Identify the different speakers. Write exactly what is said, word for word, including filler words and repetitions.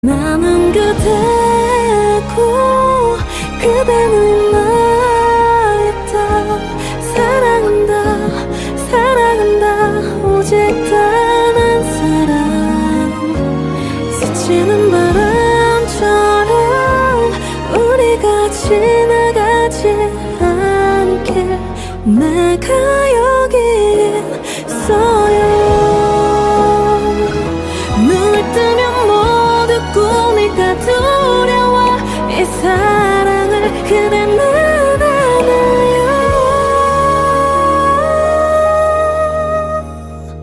Speaker 1: 나는 그대고 그대는 나였다. 사랑한다 사랑한다 오직 단 한 사람. 스치는 바람처럼 우리가 지나가지 않길 내가 여기 있어요. 눈을 뜨면 모두 꿈일까 두려워 이 사랑을 그대